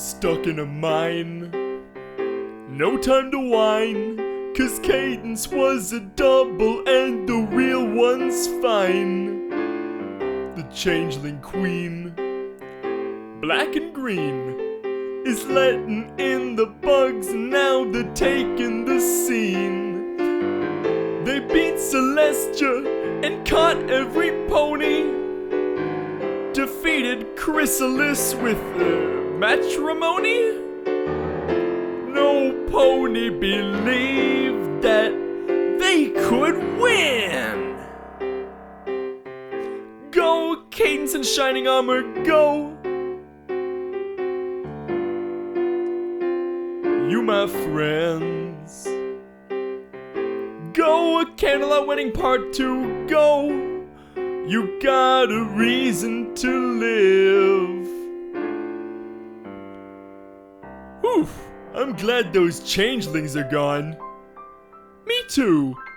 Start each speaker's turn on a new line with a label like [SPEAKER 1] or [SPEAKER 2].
[SPEAKER 1] stuck in a mine. No time to whine, 'cause Cadence was a double and the real one's fine. The changeling queen, black and green, is letting in the bugs and now they're taking the scene. They beat Celestia and caught every pony, defeated Chrysalis with matrimony. No pony believed that they could win. Go, Cadence and Shining Armor, go! You my friends. Go, Candlelight Wedding Part 2, go! You got a reason to live. Oof, I'm glad those changelings are gone. Me too.